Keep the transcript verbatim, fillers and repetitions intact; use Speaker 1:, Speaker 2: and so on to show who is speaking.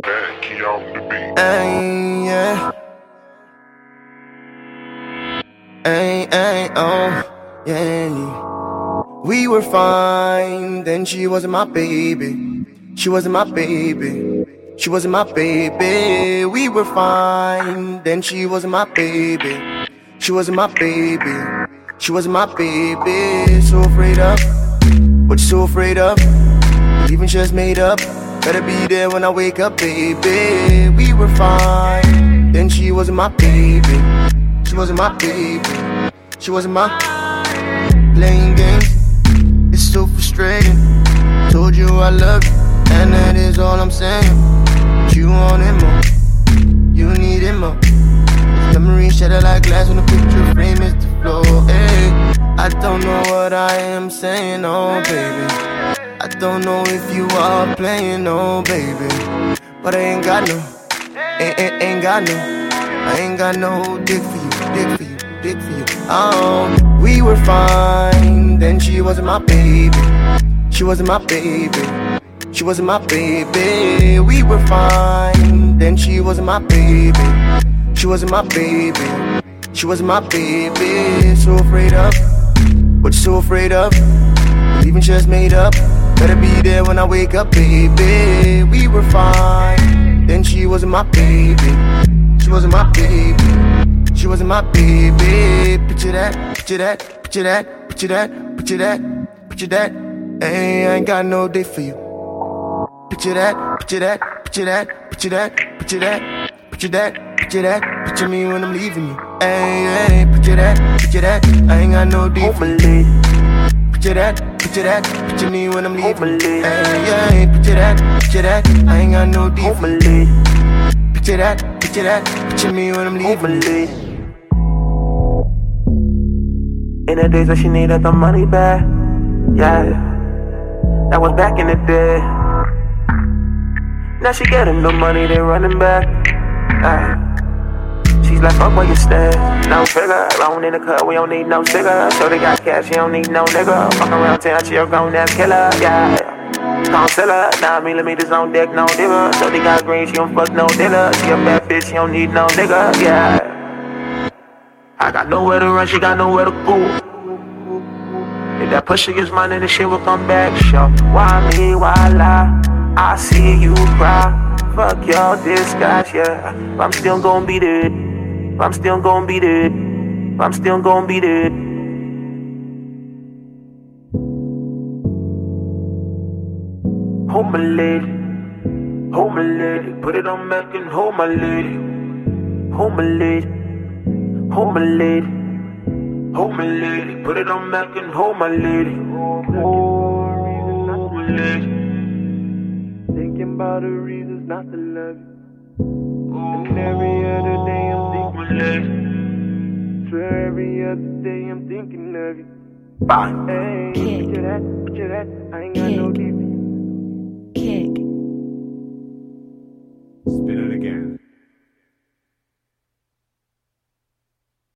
Speaker 1: Key off the beat.
Speaker 2: Ay, yeah. Ay, ay, oh, yeah. We were fine, then she wasn't my baby. She wasn't my baby. She wasn't my baby. We were fine, then she wasn't my baby. She wasn't my baby. She wasn't my baby. So afraid of what you so afraid of? Leaving just made up. Better be there when I wake up, baby. We were fine, then she wasn't my baby. She wasn't my baby. She wasn't my playing games. It's so frustrating. Told you I love you, and that is all I'm saying. But you wanted more, you needed more. This memory shattered like glass when the picture frame is the floor. Hey, I don't know what I am saying, oh baby. I don't know if you are playing, oh baby. But I ain't got no, ain't, ain't, ain't got no, I ain't got no dick for you, dick for you, dick for you. Oh, we were fine, then she wasn't my baby. She wasn't my baby. She wasn't my baby. We were fine, then she wasn't my baby. She wasn't my baby. She wasn't my baby. So afraid of what you so afraid of? Leaving just made up. Better be there when I wake up, baby. We were fine, then she wasn't my baby. She wasn't my baby. She wasn't my baby. Picture that, picture that, picture that, picture that, picture that, picture that. Hey, I ain't got no day for you. Picture that, picture that, picture that, picture that, picture that, picture that, picture that. Picture me when I'm leaving you. Hey, hey, picture that, picture that. I ain't got no day for you. Picture that, picture that, picture me when I'm leaving. Hey, yeah, picture that, picture that. I ain't got no deep. Picture that, picture that, picture me when I'm leaving.
Speaker 3: In the days that she needed the money back, yeah, that was back in the day. Now she getting the money, they running back. Ay. She's like, fuck where you stay. No trigger, alone in the cut, we don't need no cigar. So they got cash, she don't need no nigga. Fuck around town, she a grown ass killer, yeah. Concealer, nine millimeters on deck, no digger. So they got green, she don't fuck no dealer. She a bad bitch, she don't need no nigga, yeah. I got nowhere to run, she got nowhere to go. If that pussy gets money, then shit will come back, show. Why me, why lie? I see you cry. Fuck y'all disguise, yeah. But I'm still gon' be there. But I'm still gon' be there. But I'm still gon' be there. Hold my lady. Hold my lady. Put it on Mac and hold my lady. Hold my lady. Hold my lady. Hold my lady. Put it on Mac and hold my lady. Hold my lady. Thinking about the reasons not to love you. And every other day I'm thinking of you. Swear every other day I'm thinking of you. Bye. Hey, picture that, picture that. I ain't got no deep.